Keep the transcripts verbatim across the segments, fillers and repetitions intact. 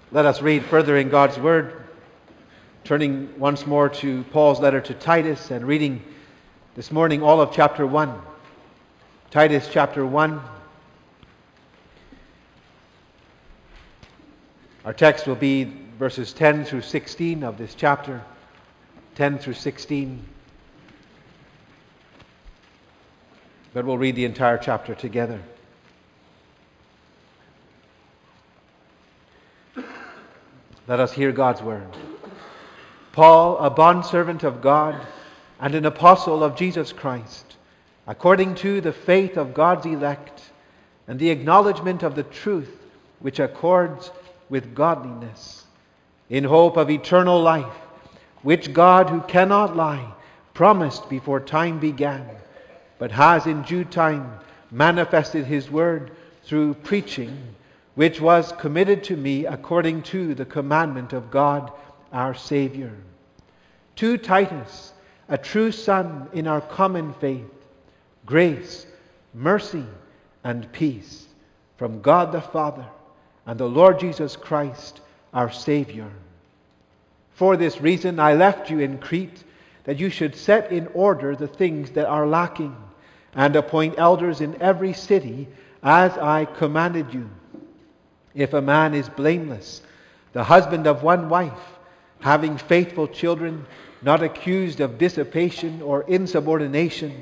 Let us read further in God's Word, turning once more to Paul's letter to Titus and reading this morning all of chapter one. Titus chapter one. Our text will be verses ten through sixteen of this chapter. ten through sixteen. But we'll read the entire chapter together. Let us hear God's word. Paul, a bondservant of God and an apostle of Jesus Christ, according to the faith of God's elect and the acknowledgement of the truth which accords with godliness, in hope of eternal life, which God, who cannot lie, promised before time began, but has in due time manifested his word through preaching, which was committed to me according to the commandment of God our Savior. To Titus, a true son in our common faith, grace, mercy, and peace from God the Father and the Lord Jesus Christ our Savior. For this reason I left you in Crete, that you should set in order the things that are lacking, and appoint elders in every city, as I commanded you. If a man is blameless, the husband of one wife, having faithful children, not accused of dissipation or insubordination.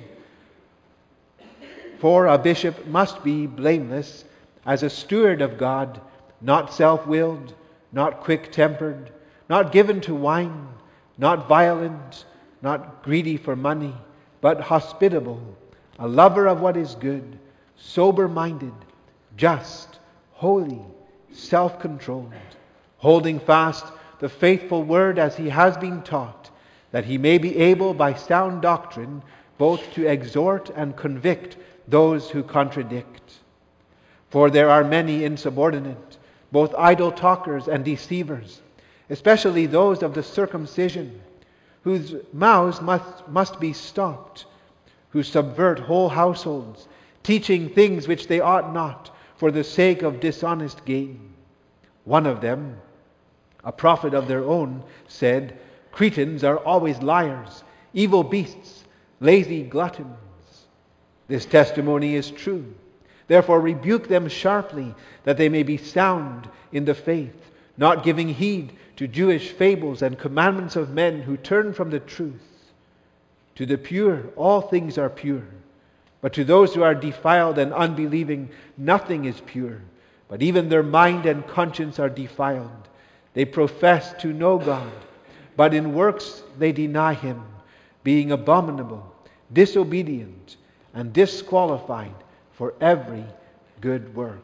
For a bishop must be blameless, as a steward of God, not self-willed, not quick-tempered, not given to wine, not violent, not greedy for money, but hospitable, a lover of what is good, sober-minded, just, holy, self-controlled, holding fast the faithful word as he has been taught, that he may be able by sound doctrine both to exhort and convict those who contradict. For there are many insubordinate, both idle talkers and deceivers, especially those of the circumcision, whose mouths must, must be stopped, who subvert whole households, teaching things which they ought not, for the sake of dishonest gain. One of them, a prophet of their own, said, Cretans are always liars, evil beasts, lazy gluttons. This testimony is true. Therefore rebuke them sharply, that they may be sound in the faith, not giving heed to Jewish fables and commandments of men who turn from the truth. To the pure all things are pure, but to those who are defiled and unbelieving nothing is pure, but even their mind and conscience are defiled. They profess to know God, but in works they deny Him, being abominable, disobedient, and disqualified for every good work.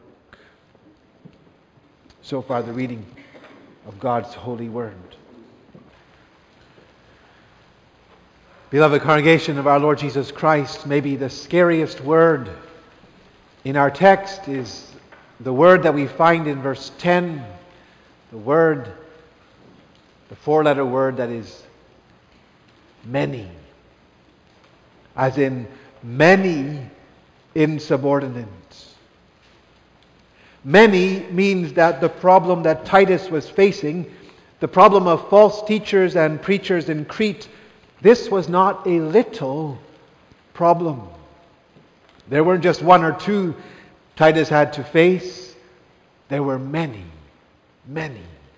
So far the reading of God's holy word. Beloved congregation of our Lord Jesus Christ, maybe the scariest word in our text is the word that we find in verse ten, the word, the four-letter word that is many, as in many insubordinate. Many means that the problem that Titus was facing, the problem of false teachers and preachers in Crete, this was not a little problem. There weren't just one or two Titus had to face. There were many, many.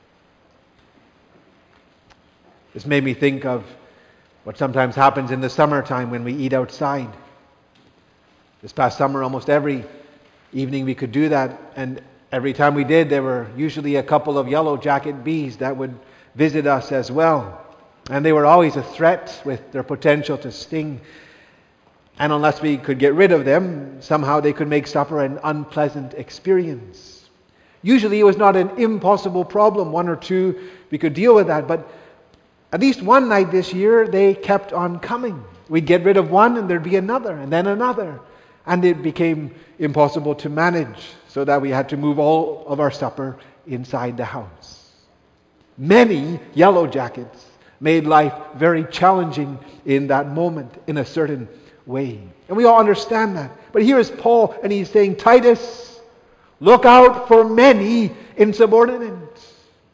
This made me think of what sometimes happens in the summertime when we eat outside. This past summer, almost every evening we could do that, and every time we did, there were usually a couple of yellow jacket bees that would visit us as well. And they were always a threat with their potential to sting. And unless we could get rid of them, somehow they could make supper an unpleasant experience. Usually it was not an impossible problem. One or two, we could deal with that. But at least one night this year, they kept on coming. We'd get rid of one and there'd be another and then another. And it became impossible to manage, so that we had to move all of our supper inside the house. Many yellow jackets made life very challenging in that moment, in a certain way. And we all understand that. But here is Paul, and he's saying, Titus, look out for many insubordinates.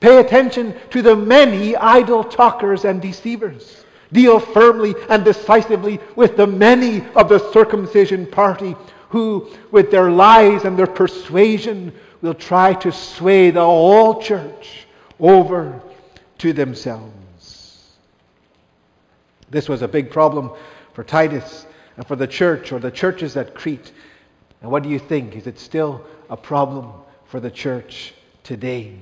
Pay attention to the many idle talkers and deceivers. Deal firmly and decisively with the many of the circumcision party who, with their lies and their persuasion, will try to sway the whole church over to themselves. This was a big problem for Titus and for the church, or the churches at Crete. And what do you think? Is it still a problem for the church today?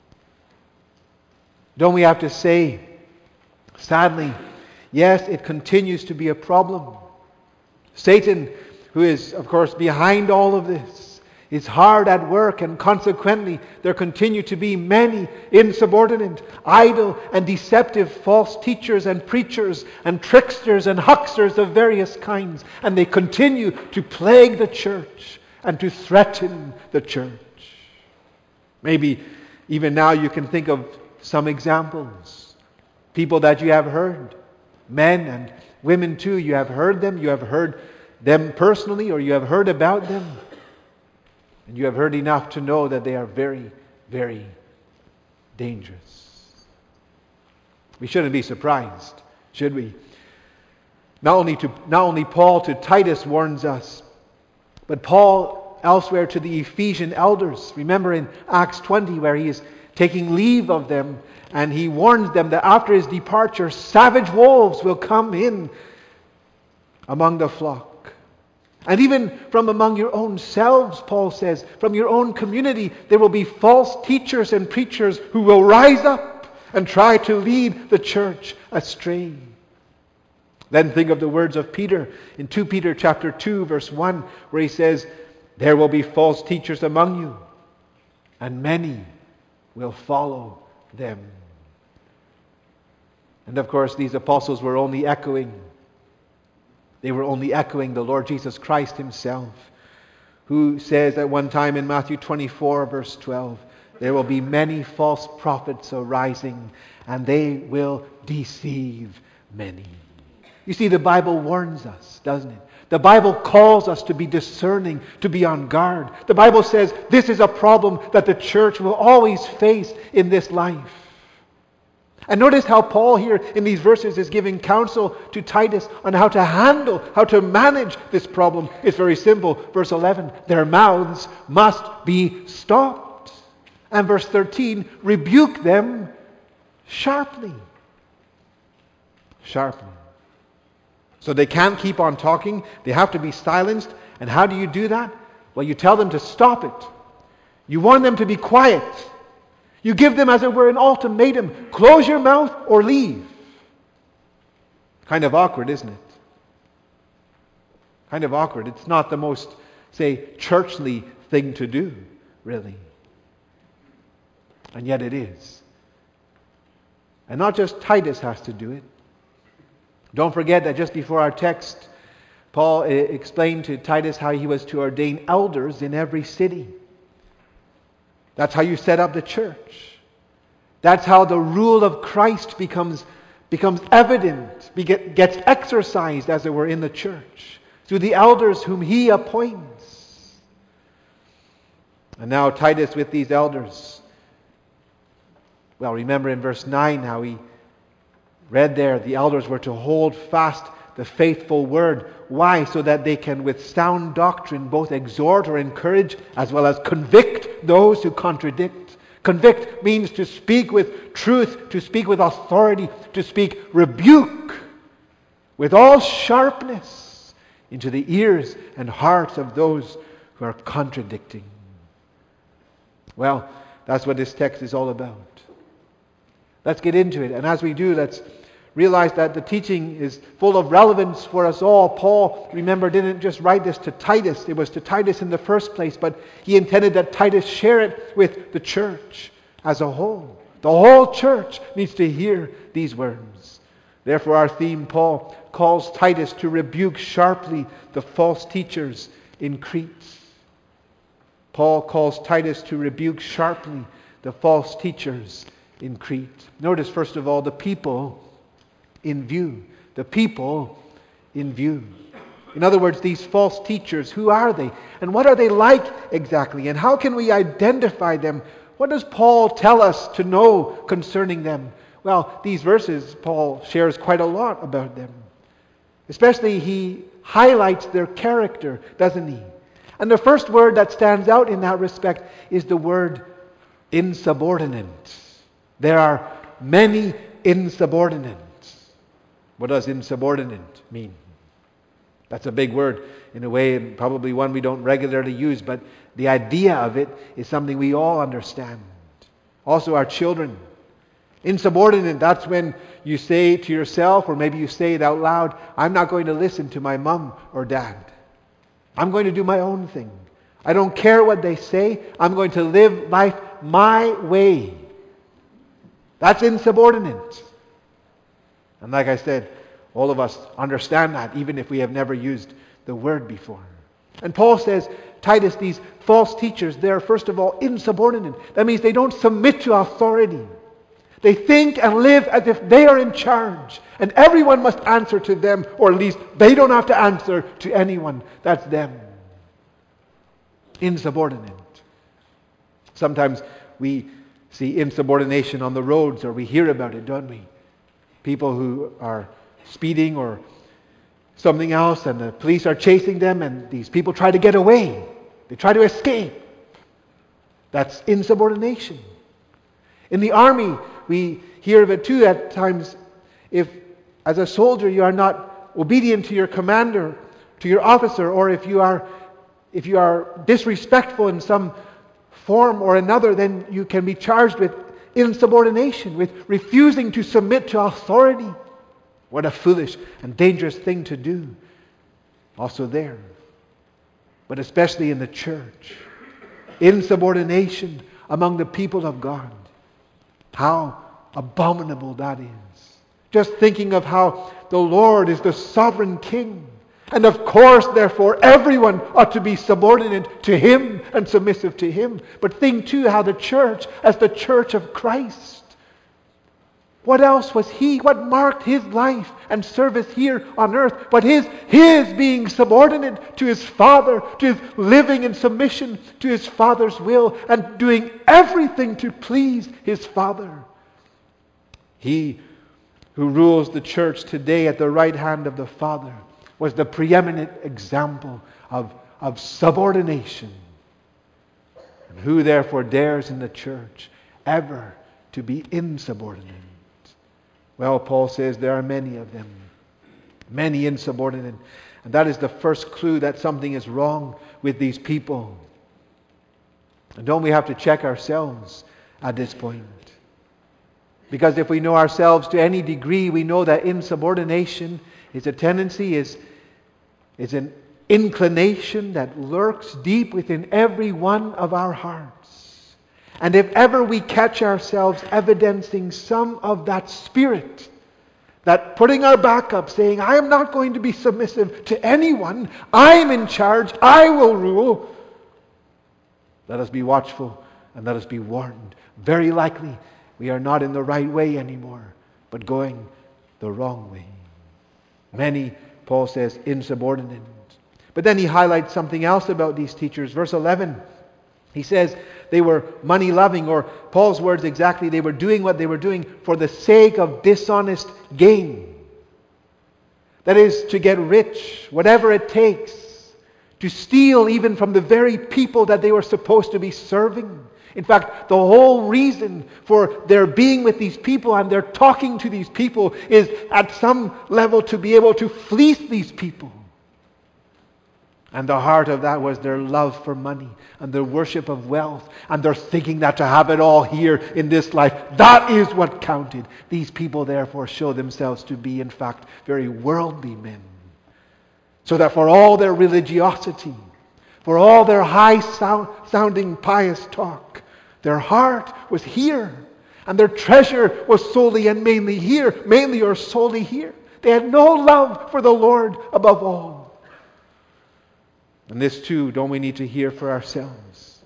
Don't we have to say, sadly, yes, it continues to be a problem. Satan, who is, of course, behind all of this, is hard at work, and consequently there continue to be many insubordinate, idle, and deceptive false teachers and preachers and tricksters and hucksters of various kinds, and they continue to plague the church and to threaten the church. Maybe even now you can think of some examples. People that you have heard, men and women too, you have heard them, you have heard them personally, or you have heard about them. And you have heard enough to know that they are very, very dangerous. We shouldn't be surprised, should we? Not only to not only Paul to Titus warns us, but Paul elsewhere to the Ephesian elders. Remember in Acts twenty, where he is taking leave of them, and he warns them that after his departure, savage wolves will come in among the flock. And even from among your own selves, Paul says, from your own community, there will be false teachers and preachers who will rise up and try to lead the church astray. Then think of the words of Peter in Second Peter chapter two, verse one, where he says, there will be false teachers among you, and many will follow them. And of course, these apostles were only echoing They were only echoing the Lord Jesus Christ himself, who says at one time in Matthew twenty-four, verse twelve, there will be many false prophets arising, and they will deceive many. You see, the Bible warns us, doesn't it? The Bible calls us to be discerning, to be on guard. The Bible says this is a problem that the church will always face in this life. And notice how Paul here in these verses is giving counsel to Titus on how to handle, how to manage this problem. It's very simple. Verse eleven, their mouths must be stopped. And verse thirteen, rebuke them sharply. Sharply. So they can't keep on talking. They have to be silenced. And how do you do that? Well, you tell them to stop it. You warn them to be quiet. You give them, as it were, an ultimatum. Close your mouth or leave. Kind of awkward, isn't it? Kind of awkward. It's not the most, say, churchly thing to do, really. And yet it is. And not just Titus has to do it. Don't forget that just before our text, Paul explained to Titus how he was to ordain elders in every city. That's how you set up the church. That's how the rule of Christ becomes, becomes evident, gets exercised, as it were, in the church, through the elders whom he appoints. And now Titus with these elders. Well, remember in verse nine how he read there, the elders were to hold fast the faithful word. Why? So that they can with sound doctrine both exhort or encourage as well as convict those who contradict. Convict means to speak with truth, to speak with authority, to speak rebuke with all sharpness into the ears and hearts of those who are contradicting. Well, that's what this text is all about. Let's get into it. And as we do, let's realize that the teaching is full of relevance for us all. Paul, remember, didn't just write this to Titus. It was to Titus in the first place, but he intended that Titus share it with the church as a whole. The whole church needs to hear these words. Therefore, our theme, Paul calls Titus to rebuke sharply the false teachers in Crete. Paul calls Titus to rebuke sharply the false teachers in Crete. Notice, first of all, the people in view. The people in view. In other words, these false teachers, who are they? And what are they like exactly? And how can we identify them? What does Paul tell us to know concerning them? Well, these verses, Paul shares quite a lot about them. Especially he highlights their character, doesn't he? And the first word that stands out in that respect is the word insubordinate. There are many insubordinates. What does insubordinate mean? That's a big word in a way, and probably one we don't regularly use, but the idea of it is something we all understand. Also our children. Insubordinate, that's when you say to yourself, or maybe you say it out loud, I'm not going to listen to my mom or dad. I'm going to do my own thing. I don't care what they say. I'm going to live life my way. That's insubordinate. And like I said, all of us understand that, even if we have never used the word before. And Paul says, Titus, these false teachers, they're first of all insubordinate. That means they don't submit to authority. They think and live as if they are in charge, and everyone must answer to them, or at least they don't have to answer to anyone. That's them. Insubordinate. Sometimes we see insubordination on the roads, or we hear about it, don't we? People who are speeding or something else, and the police are chasing them, and these people try to get away. They try to escape. That's insubordination. In the army, we hear of it too at times. If, as a soldier, you are not obedient to your commander, to your officer, or if you are if you are disrespectful in some form or another, then you can be charged with insubordination, with refusing to submit to authority. What a foolish and dangerous thing to do. Also there. But especially in the church. Insubordination among the people of God. How abominable that is. Just thinking of how the Lord is the sovereign King. And of course, therefore, everyone ought to be subordinate to Him and submissive to Him. But think too how the church, as the church of Christ, what else was He, what marked His life and service here on earth, but His, His being subordinate to His Father, to His living in submission to His Father's will, and doing everything to please His Father. He who rules the church today at the right hand of the Father was the preeminent example of, of subordination. And who therefore dares in the church ever to be insubordinate? Well, Paul says there are many of them. Many insubordinate. And that is the first clue that something is wrong with these people. And don't we have to check ourselves at this point? Because if we know ourselves to any degree, we know that insubordination is a tendency, is, is an inclination that lurks deep within every one of our hearts. And if ever we catch ourselves evidencing some of that spirit, that putting our back up, saying, I am not going to be submissive to anyone, I am in charge, I will rule, let us be watchful and let us be warned. Very likely we are not in the right way anymore, but going the wrong way. Many, Paul says, insubordinate. But then he highlights something else about these teachers. Verse eleven, he says they were money-loving, or Paul's words exactly, they were doing what they were doing for the sake of dishonest gain. That is, to get rich, whatever it takes, to steal even from the very people that they were supposed to be serving. In fact, the whole reason for their being with these people and their talking to these people is at some level to be able to fleece these people. And the heart of that was their love for money and their worship of wealth and their thinking that to have it all here in this life, that is what counted. These people therefore show themselves to be, in fact, very worldly men. So that for all their religiosity, for all their high-sounding pious talk, their heart was here. And their treasure was solely and mainly here, mainly or solely here. They had no love for the Lord above all. And this too, don't we need to hear for ourselves?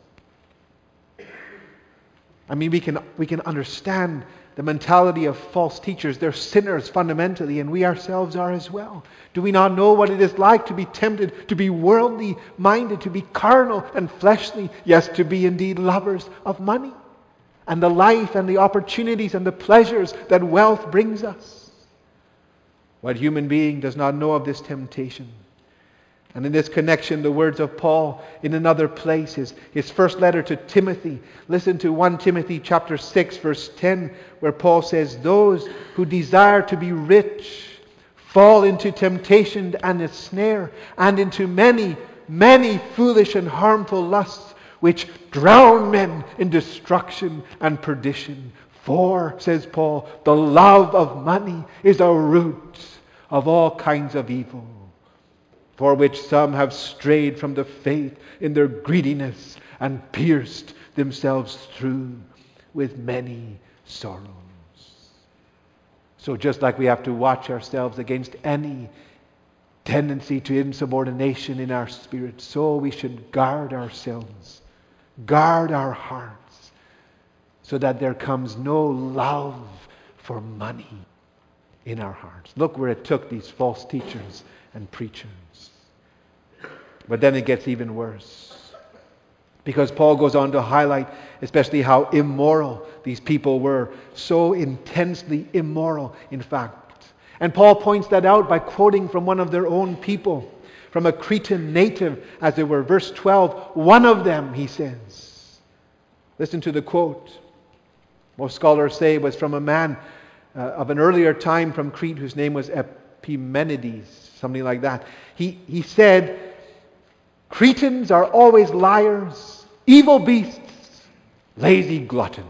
I mean, we can we can understand the mentality of false teachers. They're sinners fundamentally, and we ourselves are as well. Do we not know what it is like to be tempted, to be worldly minded, to be carnal and fleshly, yes, to be indeed lovers of money? and the life and the opportunities and the pleasures that wealth brings us. What human being does not know of this temptation? And in this connection, the words of Paul in another place, his, his first letter to Timothy. Listen to First Timothy chapter six, verse ten, where Paul says, "Those who desire to be rich fall into temptation and a snare, and into many, many foolish and harmful lusts, which drown men in destruction and perdition. For," says Paul, "the love of money is a root of all kinds of evil, for which some have strayed from the faith in their greediness and pierced themselves through with many sorrows." So just like we have to watch ourselves against any tendency to insubordination in our spirit, so we should guard ourselves, guard our hearts, so that there comes no love for money in our hearts. Look where it took these false teachers and preachers. But then it gets even worse, because Paul goes on to highlight especially how immoral these people were. So intensely immoral, in fact. And Paul points that out by quoting from one of their own people, from a Cretan native, as it were. Verse twelve, one of them, he says. Listen to the quote. Most scholars say it was from a man uh, of an earlier time from Crete whose name was Epimenides, something like that. He, he said, "Cretans are always liars, evil beasts, lazy gluttons."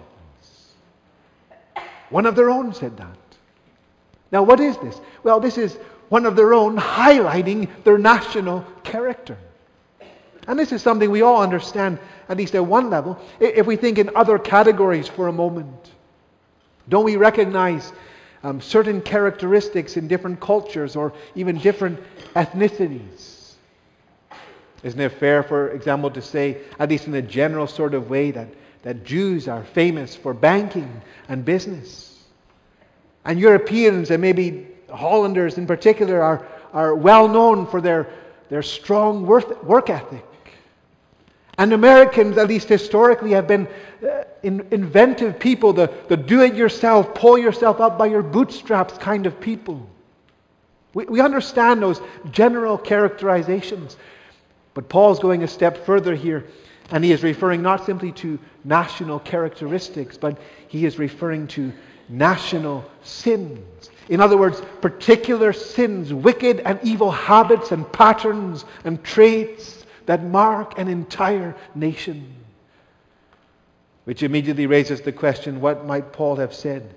One of their own said that. Now what is this? Well, this is one of their own highlighting their national character. And this is something we all understand, at least at one level, if we think in other categories for a moment. Don't we recognize um, certain characteristics in different cultures or even different ethnicities? Isn't it fair, for example, to say, at least in a general sort of way, that, that Jews are famous for banking and business? And Europeans, and maybe Hollanders in particular, are, are well known for their, their strong work, work ethic. And Americans, at least historically, have been uh, in, inventive people, the, the do-it-yourself, pull yourself up by your bootstraps kind of people. We, we understand those general characterizations. But Paul's going a step further here, and he is referring not simply to national characteristics, but he is referring to national sins. In other words, particular sins, wicked and evil habits and patterns and traits that mark an entire nation. Which immediately raises the question, what might Paul have said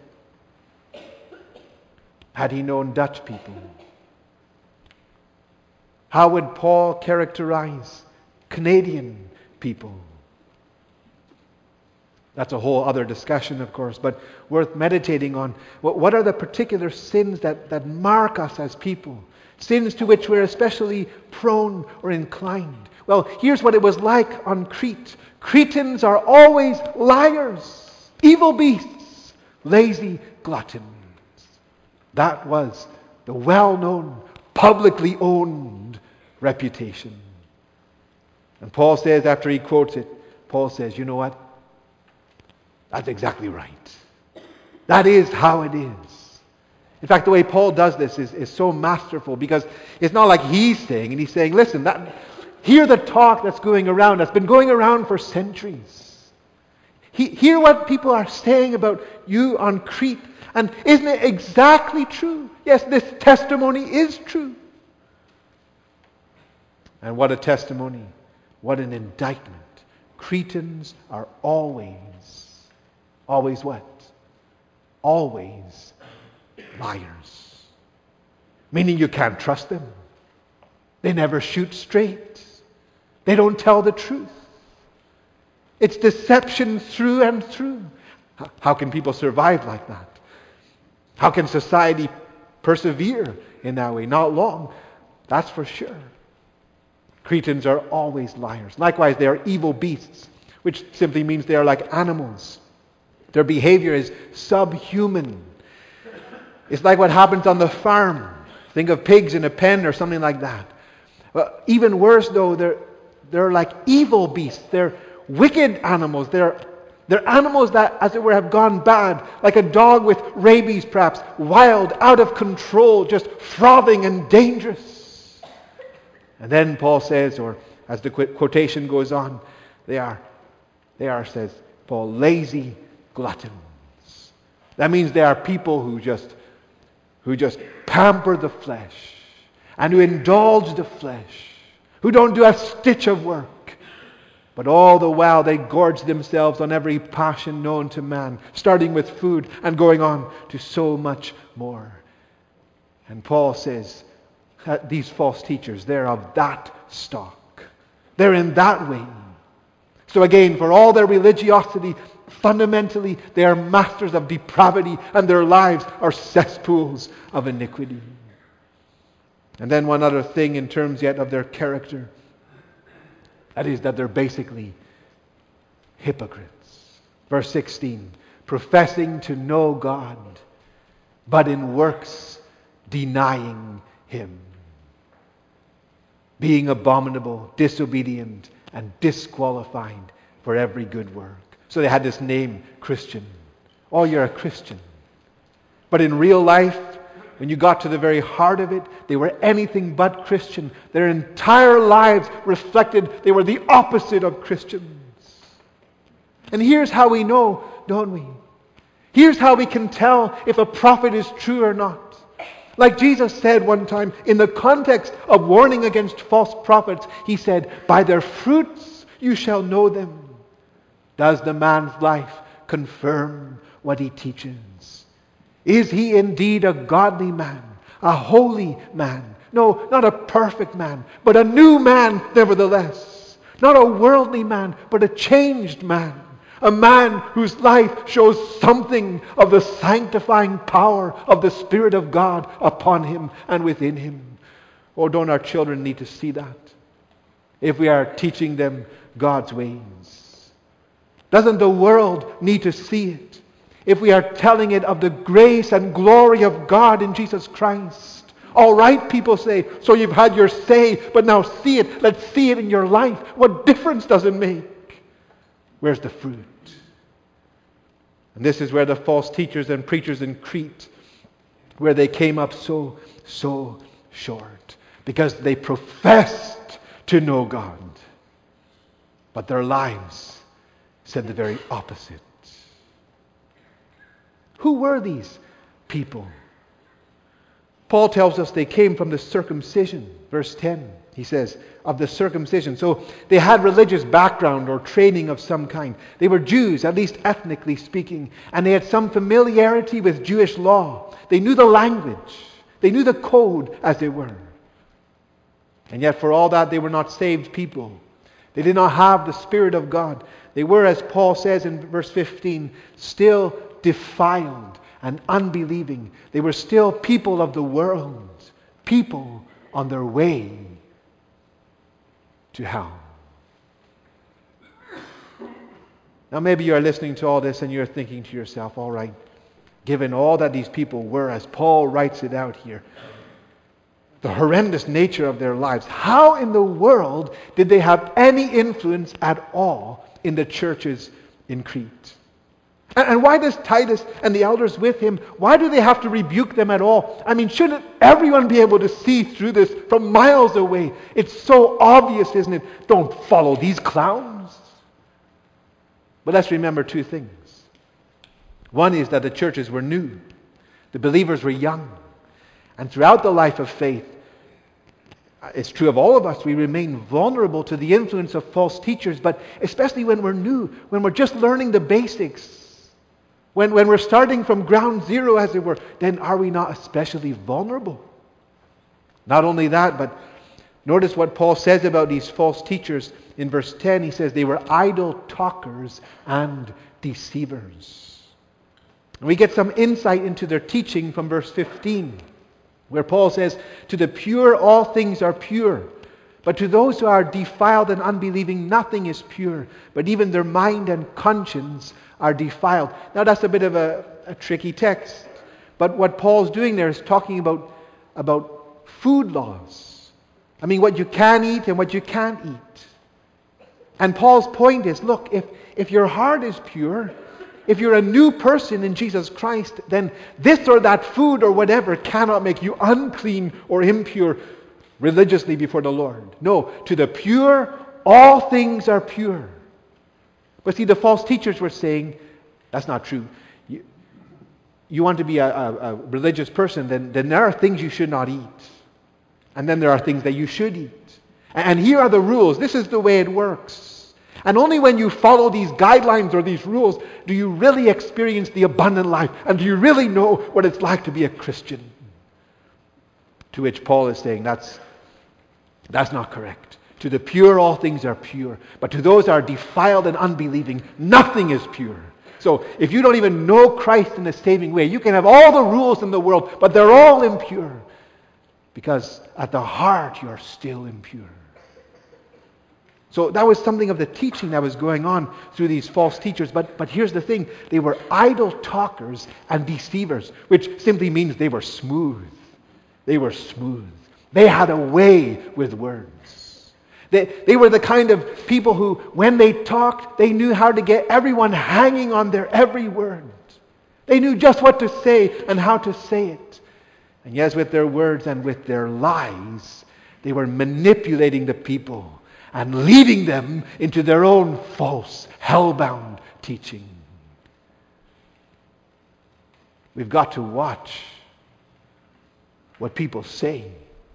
had he known Dutch people? How would Paul characterize Canadian people? That's a whole other discussion, of course, but worth meditating on. What are the particular sins that, that mark us as people? Sins to which we're especially prone or inclined. Well, here's what it was like on Crete. Cretans are always liars, evil beasts, lazy gluttons. That was the well-known, publicly owned reputation. And Paul says, after he quotes it, Paul says, you know what? That's exactly right. That is how it is. In fact, the way Paul does this is, is so masterful, because it's not like he's saying, and he's saying, listen, that, hear the talk that's going around, that's been going around for centuries. He, hear what people are saying about you on Crete. And isn't it exactly true? Yes, this testimony is true. And what a testimony. What an indictment. Cretans are always, always what? Always liars. Meaning you can't trust them. They never shoot straight. They don't tell the truth. It's deception through and through. How can people survive like that? How can society persevere in that way? Not long, that's for sure. Cretans are always liars. Likewise, they are evil beasts, which simply means they are like animals. Their behavior is subhuman. It's like what happens on the farm. Think of pigs in a pen or something like that. Well, even worse though, they're, they're like evil beasts. They're wicked animals. They're They're animals that, as it were, have gone bad, like a dog with rabies perhaps, wild, out of control, just frothing and dangerous. And then Paul says, or as the quotation goes on, they are, they are, says Paul, lazy gluttons. That means they are people who just, who just pamper the flesh and who indulge the flesh, who don't do a stitch of work. But all the while they gorge themselves on every passion known to man, starting with food and going on to so much more. And Paul says that these false teachers, they're of that stock. They're in that way. So again, for all their religiosity, fundamentally they are masters of depravity and their lives are cesspools of iniquity. And then one other thing in terms yet of their character. That is that they're basically hypocrites. Verse sixteen, professing to know God, but in works denying Him. Being abominable, disobedient, and disqualified for every good work. So they had this name, Christian. Oh, you're a Christian. But in real life, when you got to the very heart of it, they were anything but Christian. Their entire lives reflected they were the opposite of Christians. And here's how we know, don't we? Here's how we can tell if a prophet is true or not. Like Jesus said one time, in the context of warning against false prophets, He said, by their fruits you shall know them. Does the man's life confirm what he teaches? Is he indeed a godly man, a holy man? No, not a perfect man, but a new man nevertheless. Not a worldly man, but a changed man. A man whose life shows something of the sanctifying power of the Spirit of God upon him and within him. Oh, don't our children need to see that? If we are teaching them God's ways. Doesn't the world need to see it? If we are telling it of the grace and glory of God in Jesus Christ. All right, people say, so you've had your say, but now see it. Let's see it in your life. What difference does it make? Where's the fruit? And this is where the false teachers and preachers in Crete, where they came up so, so short. Because they professed to know God. But their lives said the very opposite. Who were these people? Paul tells us they came from the circumcision. Verse ten, he says, of the circumcision. So they had religious background or training of some kind. They were Jews, at least ethnically speaking. And they had some familiarity with Jewish law. They knew the language. They knew the code, as it were. And yet for all that, they were not saved people. They did not have the Spirit of God. They were, as Paul says in verse fifteen, still defiled and unbelieving. They were still people of the world, people on their way to hell. Now maybe you are listening to all this and you're thinking to yourself, all right, given all that these people were, as Paul writes it out here, the horrendous nature of their lives, how in the world did they have any influence at all in the churches in Crete? And why does Titus and the elders with him, why do they have to rebuke them at all? I mean, shouldn't everyone be able to see through this from miles away? It's so obvious, isn't it? Don't follow these clowns. But let's remember two things. One is that the churches were new. The believers were young. And throughout the life of faith, it's true of all of us, we remain vulnerable to the influence of false teachers, but especially when we're new, when we're just learning the basics. When, when we're starting from ground zero, as it were, then are we not especially vulnerable? Not only that, but notice what Paul says about these false teachers. In verse ten, he says they were idle talkers and deceivers. And we get some insight into their teaching from verse fifteen, where Paul says, to the pure all things are pure. But to those who are defiled and unbelieving, nothing is pure. But even their mind and conscience are defiled. Now that's a bit of a, a tricky text. But what Paul's doing there is talking about, about food laws. I mean, what you can eat and what you can't eat. And Paul's point is, look, if, if your heart is pure, if you're a new person in Jesus Christ, then this or that food or whatever cannot make you unclean or impure religiously before the Lord. No, to the pure, all things are pure. But see, the false teachers were saying, that's not true. You, you want to be a, a, a religious person, then, then there are things you should not eat. And then there are things that you should eat. And here are the rules. This is the way it works. And only when you follow these guidelines or these rules do you really experience the abundant life. And do you really know what it's like to be a Christian. To which Paul is saying, that's, that's not correct. To the pure, all things are pure. But to those who are defiled and unbelieving, nothing is pure. So if you don't even know Christ in a saving way, you can have all the rules in the world, but they're all impure. Because at the heart, you're still impure. So that was something of the teaching that was going on through these false teachers. But, but here's the thing. They were idle talkers and deceivers, which simply means they were smooth. They were smooth. They had a way with words. They, they were the kind of people who, when they talked, they knew how to get everyone hanging on their every word. They knew just what to say and how to say it. And yes, with their words and with their lies, they were manipulating the people and leading them into their own false, hell-bound teaching. We've got to watch what people say.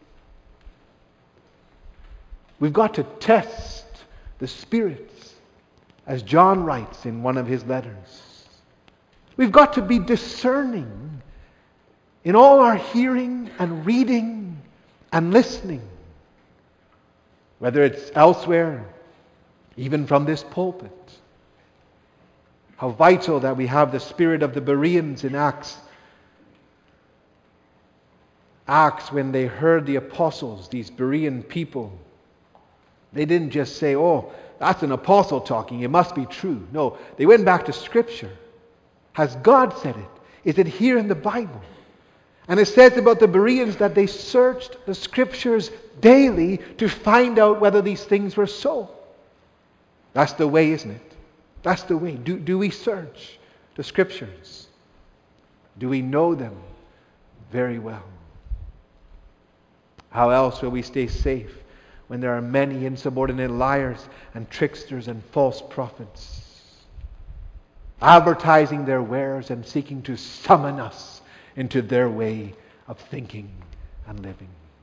We've got to test the spirits, as John writes in one of his letters. We've got to be discerning in all our hearing and reading and listening. Whether it's elsewhere, even from this pulpit. How vital that we have the spirit of the Bereans in Acts. Acts, when they heard the apostles, these Berean people, they didn't just say, oh, that's an apostle talking, it must be true. No, they went back to Scripture. Has God said it? Is it here in the Bible? And it says about the Bereans that they searched the Scriptures daily to find out whether these things were so. That's the way, isn't it? That's the way. Do, do we search the Scriptures? Do we know them very well? How else will we stay safe when there are many insubordinate liars and tricksters and false prophets, advertising their wares and seeking to summon us into their way of thinking and living?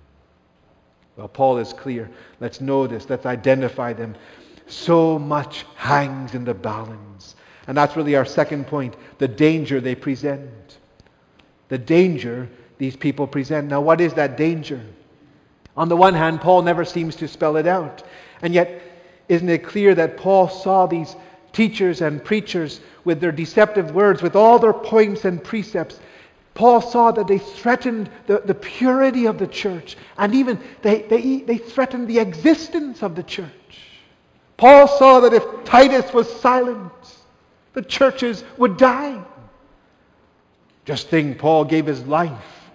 Well, Paul is clear. Let's know this. Let's identify them. So much hangs in the balance. And that's really our second point. The danger they present. The danger these people present. Now, what is that danger? On the one hand, Paul never seems to spell it out. And yet, isn't it clear that Paul saw these teachers and preachers with their deceptive words, with all their points and precepts? Paul saw that they threatened the, the purity of the church. And even they, they, they threatened the existence of the church. Paul saw that if Titus was silent, the churches would die. Just think, Paul gave his life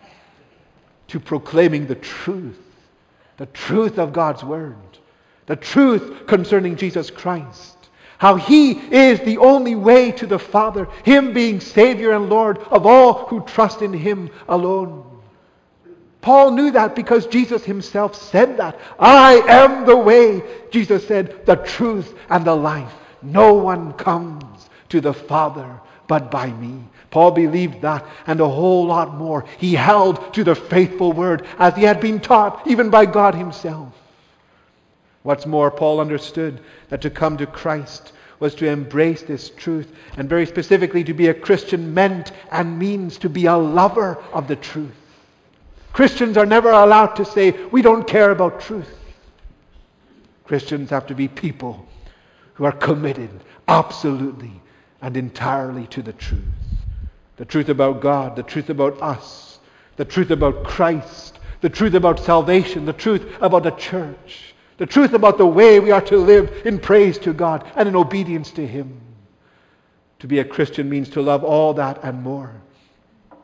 to proclaiming the truth. The truth of God's Word. The truth concerning Jesus Christ. How He is the only way to the Father. Him being Savior and Lord of all who trust in Him alone. Paul knew that because Jesus Himself said that. I am the way, Jesus said, the truth and the life. No one comes to the Father but by me. Paul believed that and a whole lot more. He held to the faithful word as he had been taught even by God Himself. What's more, Paul understood that to come to Christ was to embrace this truth, and very specifically to be a Christian meant and means to be a lover of the truth. Christians are never allowed to say, we don't care about truth. Christians have to be people who are committed absolutely and entirely to the truth. The truth about God, the truth about us, the truth about Christ, the truth about salvation, the truth about the church, the truth about the way we are to live in praise to God and in obedience to Him. To be a Christian means to love all that and more.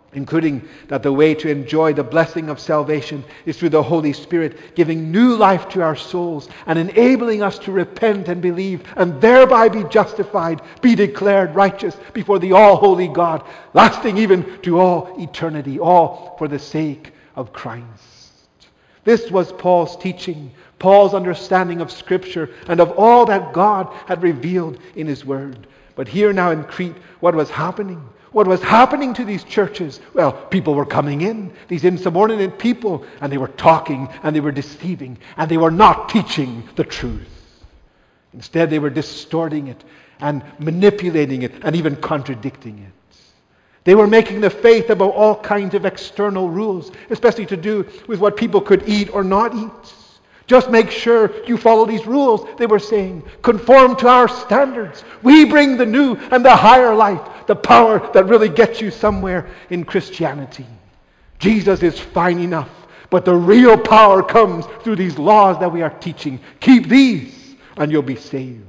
including that the way to enjoy the blessing of salvation is through the Holy Spirit, giving new life to our souls and enabling us to repent and believe and thereby be justified, be declared righteous before the all-holy God, lasting even to all eternity, all for the sake of Christ. This was Paul's teaching, Paul's understanding of Scripture and of all that God had revealed in His Word. But here now in Crete, what was happening? What was happening to these churches? Well, people were coming in, these insubordinate people, and they were talking and they were deceiving and they were not teaching the truth. Instead, they were distorting it and manipulating it and even contradicting it. They were making the faith about all kinds of external rules, especially to do with what people could eat or not eat. Just make sure you follow these rules, they were saying. Conform to our standards. We bring the new and the higher life, the power that really gets you somewhere in Christianity. Jesus is fine enough, but the real power comes through these laws that we are teaching. Keep these and you'll be saved.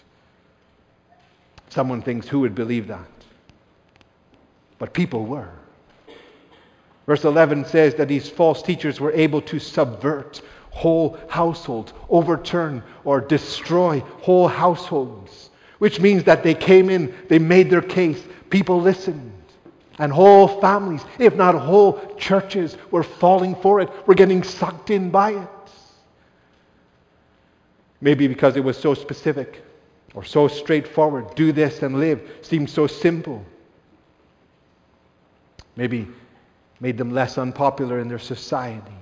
Someone thinks, who would believe that? But people were. Verse eleven says that these false teachers were able to subvert whole households, overturn or destroy whole households, which means that they came in, they made their case, people listened, and whole families, if not whole churches, were falling for it, were getting sucked in by it. Maybe because it was so specific or so straightforward, do this and live, seemed so simple. Maybe made them less unpopular in their society.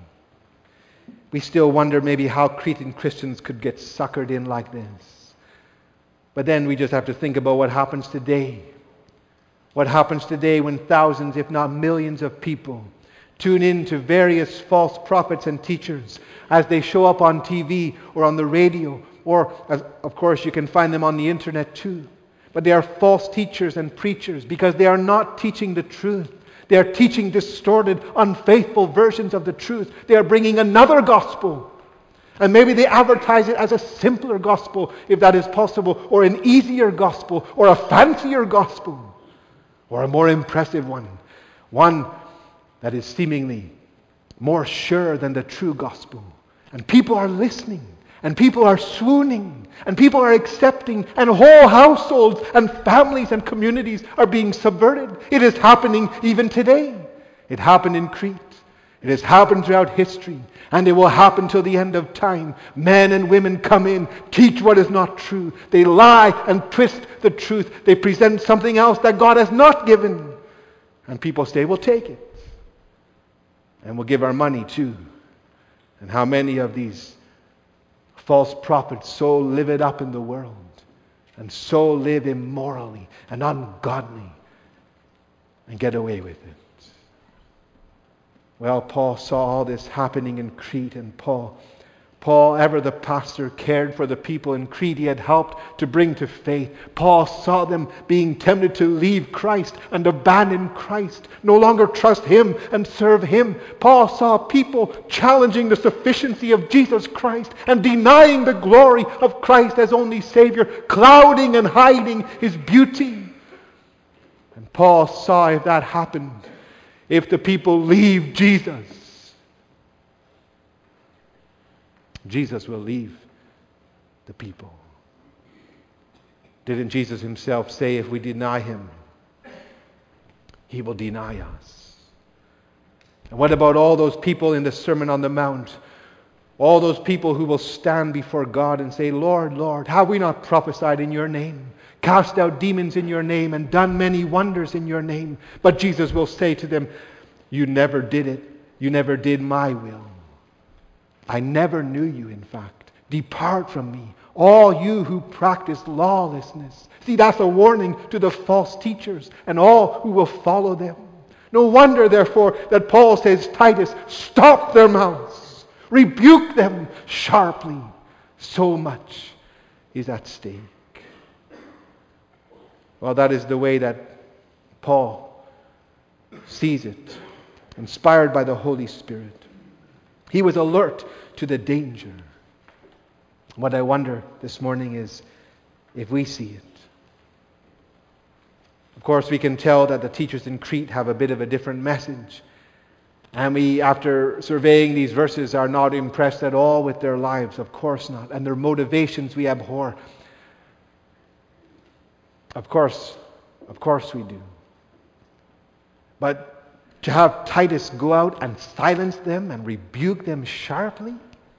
We still wonder maybe how Cretan Christians could get suckered in like this. But then we just have to think about what happens today. What happens today when thousands, if not millions of people tune in to various false prophets and teachers as they show up on T V or on the radio, or as, of course you can find them on the internet too. But they are false teachers and preachers because they are not teaching the truth. They are teaching distorted, unfaithful versions of the truth. They are bringing another gospel. And maybe they advertise it as a simpler gospel, if that is possible, or an easier gospel, or a fancier gospel, or a more impressive one. One that is seemingly more sure than the true gospel. And people are listening. And people are swooning, and people are accepting, and whole households and families and communities are being subverted. It is happening even today. It happened in Crete. It has happened throughout history, and it will happen till the end of time. Men and women come in, teach what is not true. They lie and twist the truth. They present something else that God has not given. And people say, we'll take it. And we'll give our money too. And how many of these false prophets so live it up in the world and so live immorally and ungodly and get away with it. Well, Paul saw all this happening in Crete, and Paul, Paul, ever the pastor, cared for the people in Crete he had helped to bring to faith. Paul saw them being tempted to leave Christ and abandon Christ, no longer trust Him and serve Him. Paul saw people challenging the sufficiency of Jesus Christ and denying the glory of Christ as only Savior, clouding and hiding His beauty. And Paul saw if that happened, if the people leave Jesus, Jesus will leave the people. Didn't Jesus Himself say if we deny Him, He will deny us? And what about all those people in the Sermon on the Mount? All those people who will stand before God and say, Lord, Lord, have we not prophesied in Your name, cast out demons in Your name, and done many wonders in Your name? But Jesus will say to them, you never did it. You never did My will. I never knew you, in fact. Depart from me, all you who practice lawlessness. See, that's a warning to the false teachers and all who will follow them. No wonder, therefore, that Paul says, Titus, stop their mouths. Rebuke them sharply. So much is at stake. Well, that is the way that Paul sees it, inspired by the Holy Spirit. He was alert to the danger. What I wonder this morning is if we see it. Of course, we can tell that the teachers in Crete have a bit of a different message. And we, after surveying these verses, are not impressed at all with their lives. Of course not. And their motivations we abhor. Of course, of course we do. But to have Titus go out and silence them and rebuke them sharply,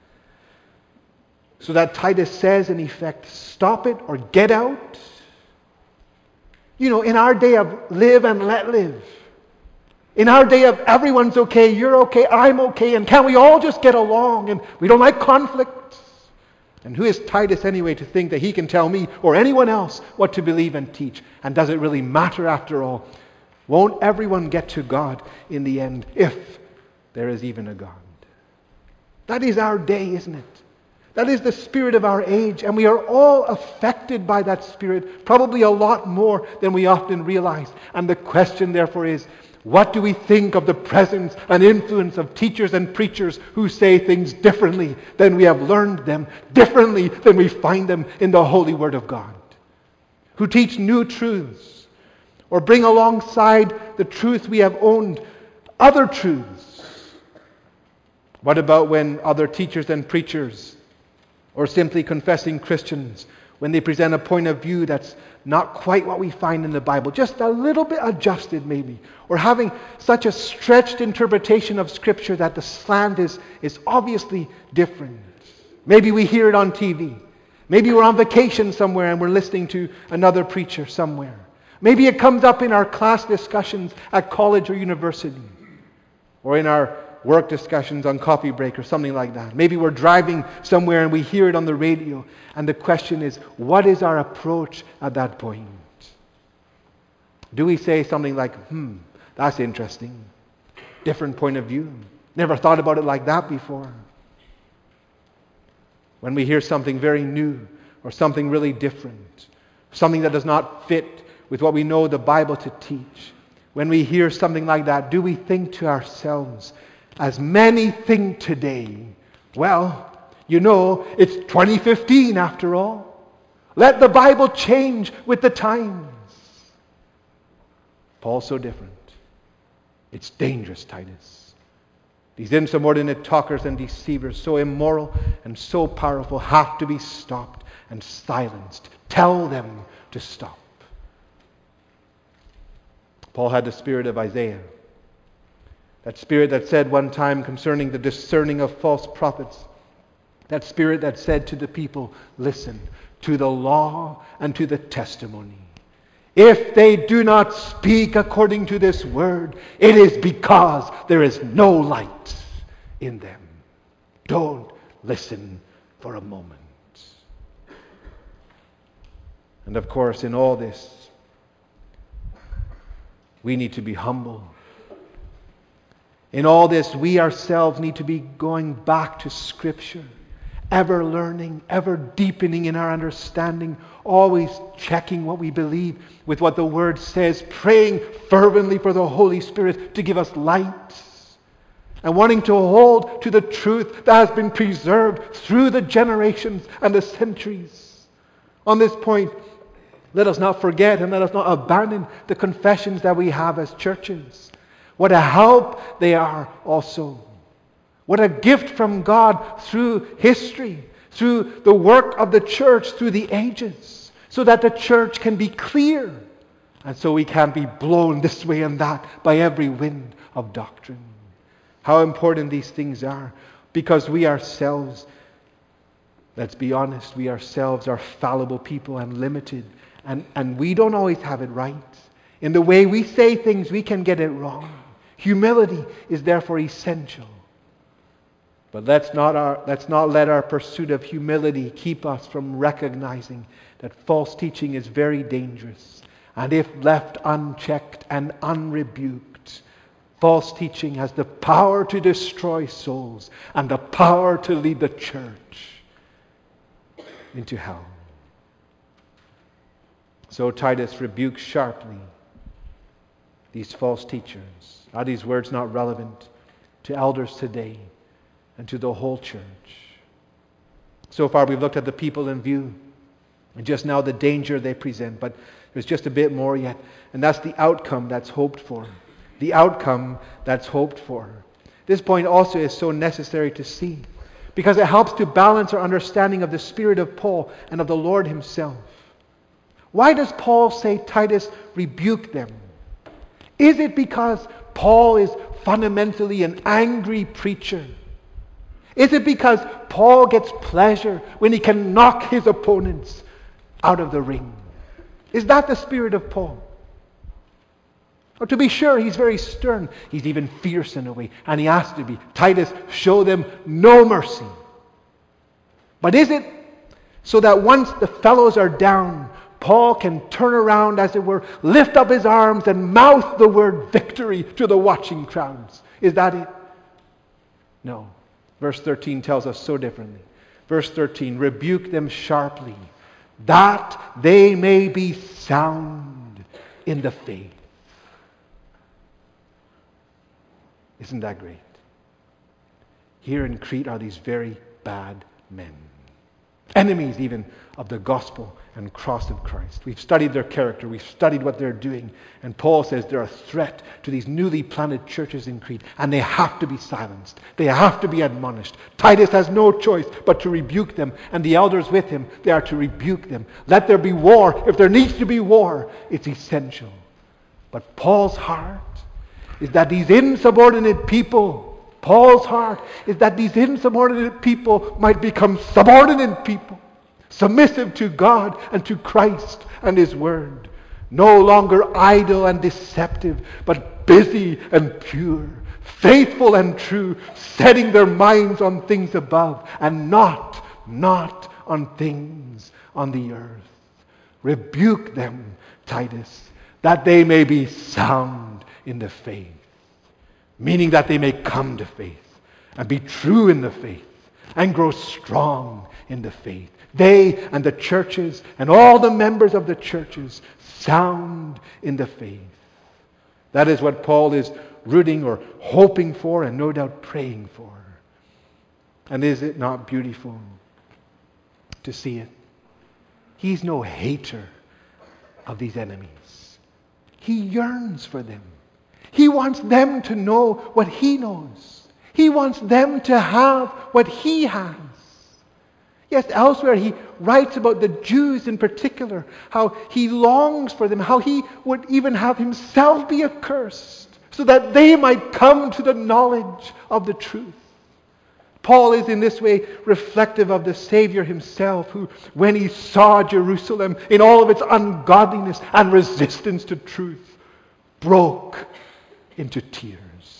so that Titus says in effect, stop it or get out. You know, in our day of live and let live, in our day of everyone's okay, you're okay, I'm okay, and can we all just get along, and we don't like conflict. And who is Titus anyway to think that he can tell me or anyone else what to believe and teach? And does it really matter after all? Won't everyone get to God in the end, if there is even a God? That is our day, isn't it? That is the spirit of our age, and we are all affected by that spirit, probably a lot more than we often realize. And the question therefore is, what do we think of the presence and influence of teachers and preachers who say things differently than we have learned them, differently than we find them in the Holy Word of God? Who teach new truths, or bring alongside the truth we have owned other truths? What about when other teachers and preachers, or simply confessing Christians, when they present a point of view that's not quite what we find in the Bible, just a little bit adjusted maybe, or having such a stretched interpretation of Scripture that the slant is, is obviously different? Maybe we hear it on T V. Maybe we're on vacation somewhere and we're listening to another preacher somewhere. Maybe it comes up in our class discussions at college or university, or in our work discussions on coffee break or something like that. Maybe we're driving somewhere and we hear it on the radio, and the question is, what is our approach at that point? Do we say something like, hmm, that's interesting, different point of view, never thought about it like that before? When we hear something very new, or something really different, something that does not fit with what we know the Bible to teach, when we hear something like that, do we think to ourselves, as many think today, well, you know, it's twenty fifteen after all. Let the Bible change with the times. Paul's so different. It's dangerous, Titus. These insubordinate talkers and deceivers, so immoral and so powerful, have to be stopped and silenced. Tell them to stop. Paul had the spirit of Isaiah. That spirit that said one time concerning the discerning of false prophets, that spirit that said to the people, listen to the law and to the testimony. If they do not speak according to this word, it is because there is no light in them. Don't listen for a moment. And of course, in all this, we need to be humble. In all this, we ourselves need to be going back to Scripture, ever learning, ever deepening in our understanding, always checking what we believe with what the Word says, praying fervently for the Holy Spirit to give us light, and wanting to hold to the truth that has been preserved through the generations and the centuries. On this point, let us not forget and let us not abandon the confessions that we have as churches. What a help they are also. What a gift from God through history, through the work of the church, through the ages, so that the church can be clear, and so we can't be blown this way and that by every wind of doctrine. How important these things are, because we ourselves, let's be honest, we ourselves are fallible people and limited, and, and we don't always have it right. In the way we say things, we can get it wrong. Humility is therefore essential. But let's not, our, let's not let our pursuit of humility keep us from recognizing that false teaching is very dangerous. And if left unchecked and unrebuked, false teaching has the power to destroy souls and the power to lead the church into hell. So Titus rebukes sharply these false teachers. Are these words not relevant to elders today and to the whole church? So far we've looked at the people in view, and just now the danger they present. But There's just a bit more yet, and that's the outcome that's hoped for. The outcome that's hoped for. This point also is so necessary to see, because it helps to balance our understanding of the spirit of Paul and of the Lord himself. Why does Paul say, Titus, rebuke them? Is it because Paul is fundamentally an angry preacher? Is it because Paul gets pleasure when he can knock his opponents out of the ring? Is that the spirit of Paul? Or to be sure, he's very stern. He's even fierce in a way, and he has to be. Titus, show them no mercy. But is it so that once the fellows are down, Paul can turn around, as it were, lift up his arms and mouth the word victory to the watching crowds? Is that it? No. Verse thirteen tells us so differently. Verse thirteen, rebuke them sharply, that they may be sound in the faith. Isn't that great? Here in Crete are these very bad men. Enemies even of the gospel and cross of Christ. We've studied their character. We've studied what they're doing. And Paul says they're a threat to these newly planted churches in Crete. And they have to be silenced. They have to be admonished. Titus has no choice but to rebuke them. And the elders with him, they are to rebuke them. Let there be war. If there needs to be war, it's essential. But Paul's heart is that these insubordinate people Paul's heart is that these insubordinate people might become subordinate people, submissive to God and to Christ and His Word, no longer idle and deceptive, but busy and pure, faithful and true, setting their minds on things above and not, not on things on the earth. Rebuke them, Titus, that they may be sound in the faith. Meaning that they may come to faith and be true in the faith and grow strong in the faith. They and the churches and all the members of the churches sound in the faith. That is what Paul is rooting or hoping for and no doubt praying for. And is it not beautiful to see it? He's no hater of these enemies. He yearns for them. He wants them to know what he knows. He wants them to have what he has. Yes, elsewhere he writes about the Jews in particular, how he longs for them, how he would even have himself be accursed, so that they might come to the knowledge of the truth. Paul is in this way reflective of the Savior himself, who, when he saw Jerusalem in all of its ungodliness and resistance to truth, broke into tears.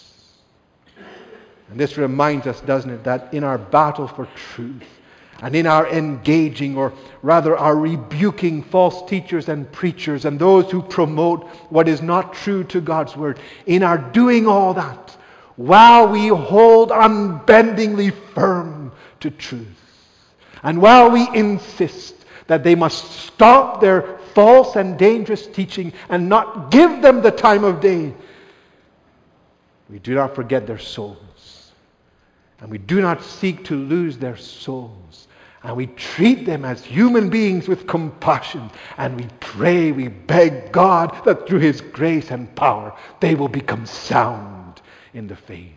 And this reminds us, doesn't it, that in our battle for truth and in our engaging, or rather our rebuking false teachers and preachers and those who promote what is not true to God's Word, in our doing all that, while we hold unbendingly firm to truth, and while we insist that they must stop their false and dangerous teaching and not give them the time of day, we do not forget their souls. And we do not seek to lose their souls. And we treat them as human beings with compassion. And we pray, we beg God that through His grace and power, they will become sound in the faith.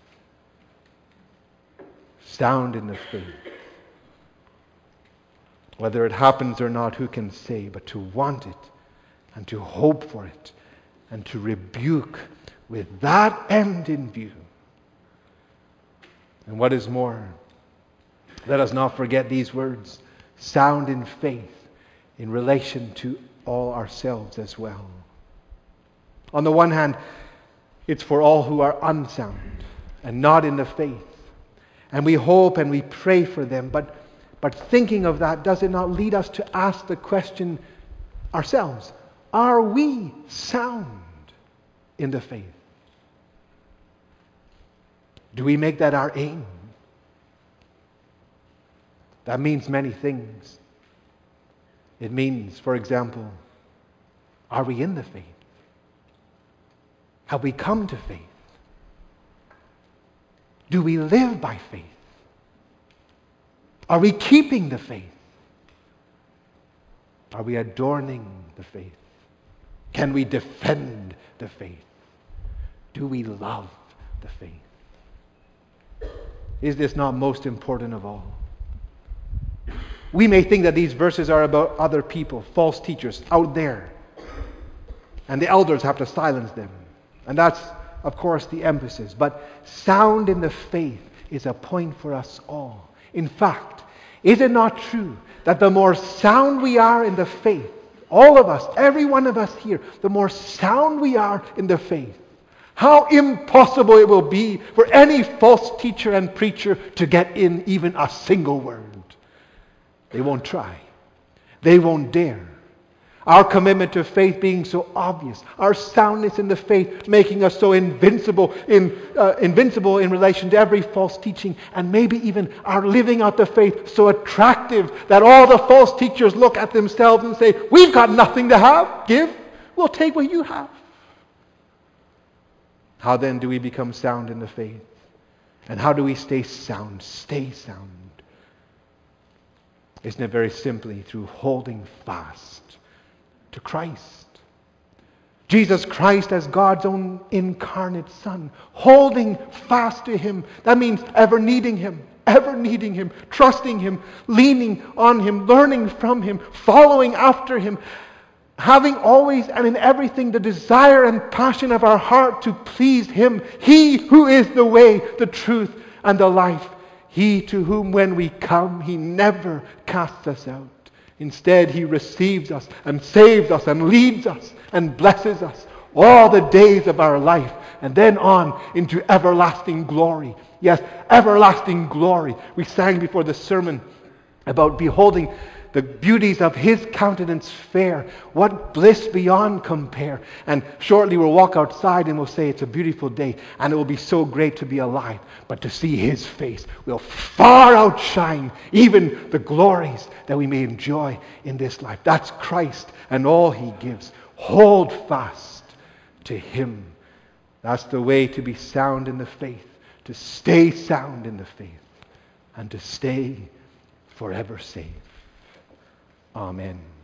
Sound in the faith. Whether it happens or not, who can say? But to want it, and to hope for it, and to rebuke with that end in view. And what is more, let us not forget these words, sound in faith, in relation to all ourselves as well. On the one hand, it's for all who are unsound and not in the faith. And we hope and we pray for them. But, but thinking of that, does it not lead us to ask the question ourselves, are we sound in the faith? Do we make that our aim? That means many things. It means, for example, are we in the faith? Have we come to faith? Do we live by faith? Are we keeping the faith? Are we adorning the faith? Can we defend the faith? Do we love the faith? Is this not most important of all? We may think that these verses are about other people, false teachers out there, and the elders have to silence them. And that's, of course, the emphasis. But sound in the faith is a point for us all. In fact, is it not true that the more sound we are in the faith, all of us, every one of us here, the more sound we are in the faith, how impossible it will be for any false teacher and preacher to get in even a single word. They won't try. They won't dare. Our commitment to faith being so obvious, our soundness in the faith making us so invincible in uh, invincible in relation to every false teaching, and maybe even our living out the faith so attractive that all the false teachers look at themselves and say, "We've got nothing to have, give. We'll take what you have." How then do we become sound in the faith? And how do we stay sound? Stay sound. Isn't it very simply through holding fast to Christ? Jesus Christ as God's own incarnate Son. Holding fast to Him. That means ever needing Him. Ever needing Him. Trusting Him. Leaning on Him. Learning from Him. Following after Him. Having always and in everything the desire and passion of our heart to please Him. He who is the way, the truth, and the life. He to whom when we come, He never casts us out. Instead, He receives us and saves us and leads us and blesses us all the days of our life, and then on into everlasting glory. Yes, everlasting glory. We sang before the sermon about beholding the beauties of His countenance fair. What bliss beyond compare. And shortly we'll walk outside and we'll say it's a beautiful day and it will be so great to be alive. But to see His face will far outshine even the glories that we may enjoy in this life. That's Christ and all He gives. Hold fast to Him. That's the way to be sound in the faith. To stay sound in the faith. And to stay forever safe. Amen.